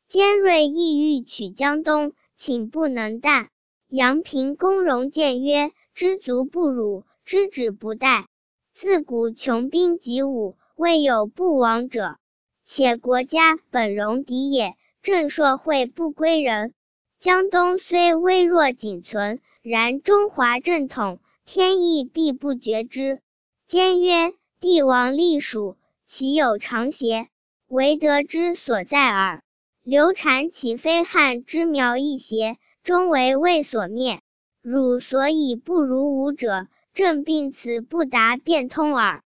尖锐意欲取江东，请不能怠。阳平公容谏曰：知足不辱，知止不殆。自古穷兵黥武，未有不亡者。且国家本戎狄也，正社会不归人。江东虽微弱仅存，然中华正统，天意必不绝之。坚曰：帝王立属，其有常邪？唯德之所在耳。刘禅岂非汉之苗裔邪？终为魏所灭。汝所以不如吾者，正病此不达变通耳。